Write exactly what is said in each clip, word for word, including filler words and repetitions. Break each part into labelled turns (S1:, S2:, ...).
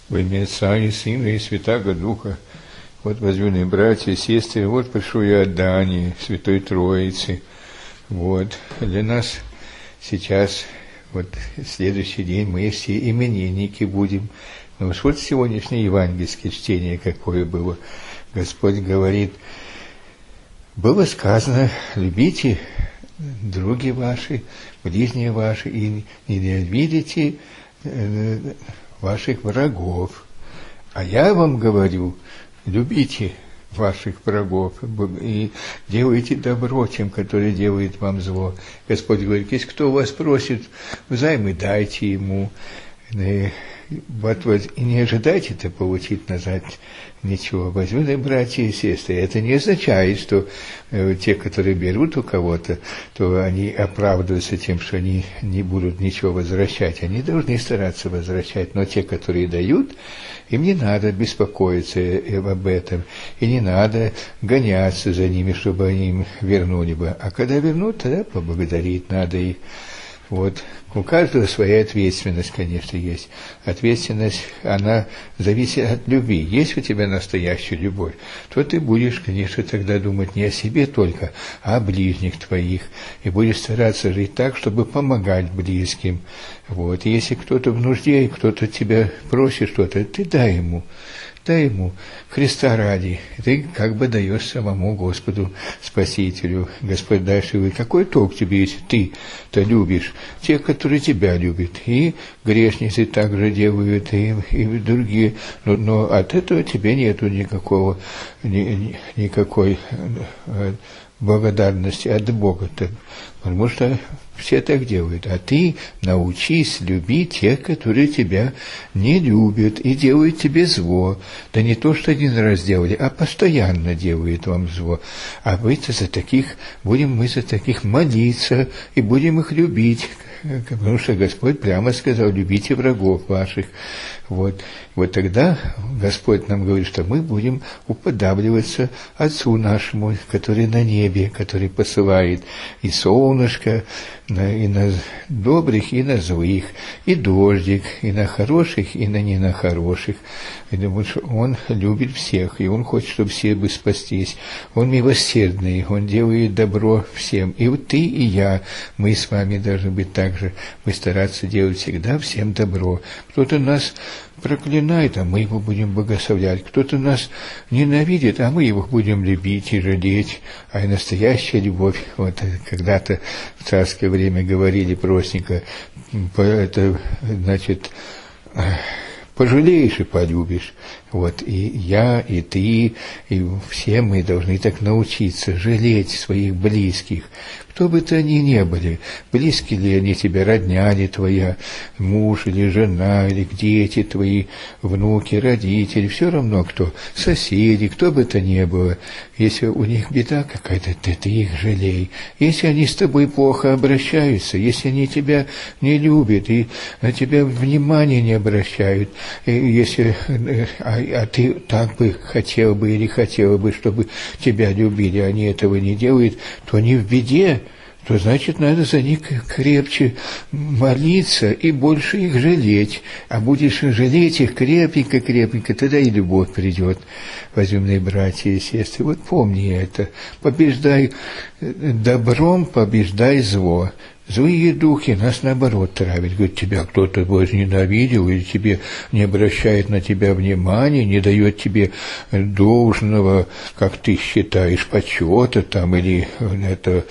S1: Во имя Отца и Сына и Святаго Духа. Вот, возлюбленные братья и сестры, вот прошу я от Дании, Святой Троицы. Вот, для нас сейчас, вот, следующий день мы все именинники будем. Ну уж вот сегодняшнее евангельское чтение какое было. Господь говорит, было сказано, любите други ваши, ближние ваши, и ненавидите ваших врагов. А я вам говорю, любите ваших врагов и делайте добро тем, которые делают вам зло. Господь говорит, если кто у вас просит взаймы, дайте ему. И, вот, вот, и не ожидайте-то получить назад ничего. Возьмите, братья и сестры. Это не означает, что э, те, которые берут у кого-то, то они оправдываются тем, что они не будут ничего возвращать. Они должны стараться возвращать. Но те, которые дают, им не надо беспокоиться об этом. И не надо гоняться за ними, чтобы они им вернули бы. А когда вернут, тогда поблагодарить надо их. Вот. У каждого своя ответственность, конечно, есть. Ответственность, она зависит от любви. Есть у тебя настоящая любовь, то ты будешь, конечно, тогда думать не о себе только, а о ближних твоих. И будешь стараться жить так, чтобы помогать близким. Вот. И если кто-то в нужде, и кто-то тебя просит что-то, ты дай ему. Дай ему Христа ради. Ты как бы даешь самому Господу Спасителю. Господь дальше говорит, какой толк тебе, если ты-то любишь тех, которые тебя любят. И грешницы также делают, и, и другие. Но, но от этого тебе нету никакого, ни, никакой благодарности от Бога-то. Потому что все так делают. А ты научись любить тех, которые тебя не любят и делают тебе зло. Да не то, что один раз делали, а постоянно делают вам зло. А мы-то за таких, будем мы за таких молиться и будем их любить. Потому что Господь прямо сказал, любите врагов ваших. Вот. Вот тогда Господь нам говорит, что мы будем уподабливаться Отцу нашему, который на небе, который посылает и солнышко, и на добрых, и на злых, и дождик, и на хороших, и на не на хороших. Потому что Он любит всех, и Он хочет, чтобы все бы спастись. Он милосердный, Он делает добро всем. И вот ты и я, мы с вами должны быть так же, мы стараться делать всегда всем добро. Кто-то нас проклинает, а мы его будем благословлять. Кто-то нас ненавидит, а мы его будем любить и жалеть. А и настоящая любовь, вот когда-то в царское время говорили простенько, это, значит, пожалеешь и полюбишь. Вот, и я, и ты, и все мы должны так научиться жалеть своих близких, кто бы то они ни были, близкие ли они тебе, родня ли твоя, муж или жена, или дети твои, внуки, родители, все равно кто, соседи, кто бы то ни было, если у них беда какая-то, ты, ты их жалей. Если они с тобой плохо обращаются, если они тебя не любят и на тебя внимания не обращают, и если... А, а ты так бы хотел бы или хотела бы, чтобы тебя любили, а они этого не делают, то они в беде, то значит надо за них крепче молиться и больше их жалеть. А будешь жалеть их крепенько-крепенько, тогда и любовь придет, возлюбленные братья и сестры. Вот помни это. Побеждай добром, побеждай зло. Злые духи нас, наоборот, травят. Говорят, тебя кто-то возненавидел, или тебе не обращает на тебя внимания, не дает тебе должного, как ты считаешь, почета там, или это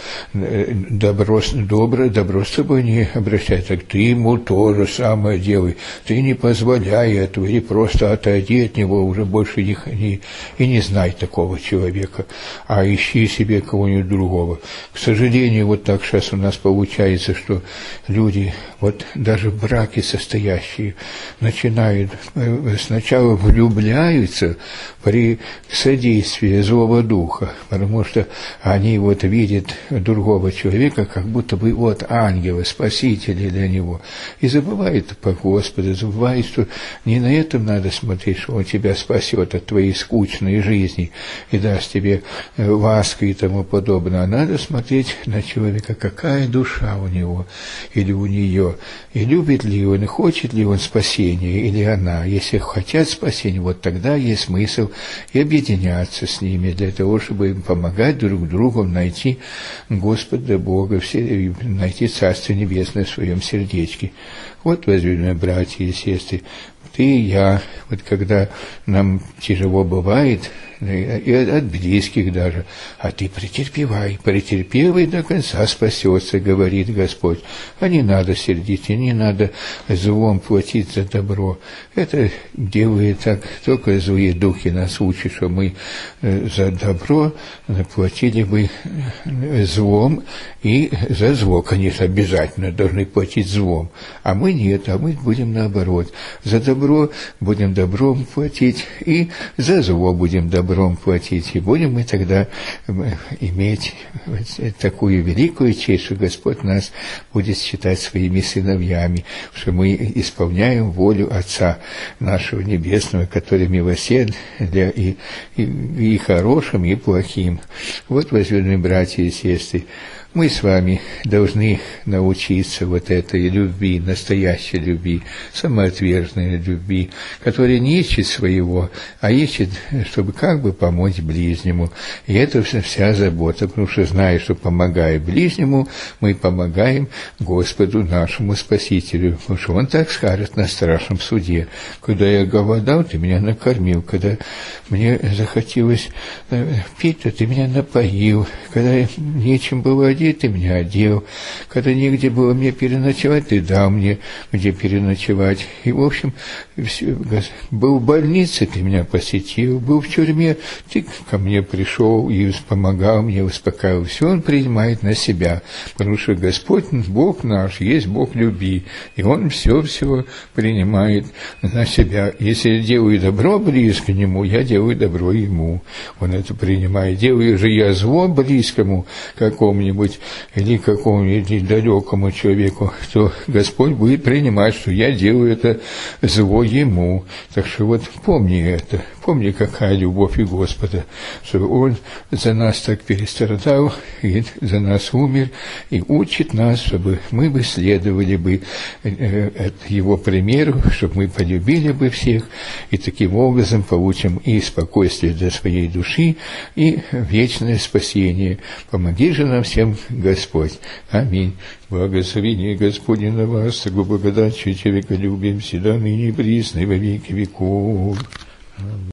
S1: добро, добро, добро с тобой не обращается. Так ты ему то же самое делай. Ты не позволяй этого, или просто отойди от него, уже больше не, не, и не знай такого человека, а ищи себе кого-нибудь другого. К сожалению, вот так сейчас у нас получается, что люди, вот даже в браке состоящие, начинают, сначала влюбляются при содействии злого духа, потому что они вот видят другого человека, как будто бы вот ангела, спасителя для него, и забывают по Господу, забывают, что не на этом надо смотреть, что Он тебя спасет от твоей скучной жизни и даст тебе ласку и тому подобное, а надо смотреть на человека, какая душа она у него или у нее, и любит ли он, и хочет ли он спасения, или она. Если хотят спасения, вот тогда есть смысл и объединяться с ними для того, чтобы им помогать друг другу найти Господа Бога, найти Царство Небесное в своем сердечке. Вот, возлюбленные братья и сестры, ты и я, вот когда нам тяжело бывает, и от близких даже, а ты претерпевай, претерпевай до конца спасется, говорит Господь. А не надо сердиться, не надо злом платить за добро. Это делает так, только злые духи нас учат, что мы за добро платили бы злом, и за зло, конечно, обязательно должны платить злом. А мы нет, а мы будем наоборот. За добро будем добром платить, и за зло будем добром платить, и будем мы тогда иметь такую великую честь, что Господь нас будет считать своими сыновьями, что мы исполняем волю Отца нашего Небесного, который милосерд для и, и, и хорошим, и плохим. Вот, возлюбленные братья и сестры, мы с вами должны научиться вот этой любви, настоящей любви, самоотверженной любви, которая не ищет своего, а ищет, чтобы как бы помочь ближнему. И это вся забота, потому что, зная, что помогая ближнему, мы помогаем Господу нашему Спасителю, потому что Он так скажет на страшном суде: когда я голодал, ты меня накормил, когда мне захотелось пить, то ты меня напоил, когда нечем было одеть, ты меня одел, когда негде было мне переночевать, ты дал мне где переночевать. И, в общем, все, был в больнице, ты меня посетил, был в тюрьме, ты ко мне пришел и помогал мне, успокаивал. Все Он принимает на себя, потому что Господь, Бог наш, есть Бог любви, и Он все-все принимает на себя. Если я делаю добро близкому, я делаю добро Ему. Он это принимает. Делаю же я зло близкому какому-нибудь или какому-нибудь далекому человеку, то Господь будет принимать, что я делаю это зло Ему. Так что вот помни это, помни, какая любовь у Господа, что Он за нас так перестрадал, и за нас умер, и учит нас, чтобы мы бы следовали бы Его примеру, чтобы мы полюбили бы всех, и таким образом получим и спокойствие для своей души, и вечное спасение. Помоги же нам всем, Господь. Аминь. Благословение Господне на вас, благодатью и человеколюбием всегда ныне и присно и во веки веков.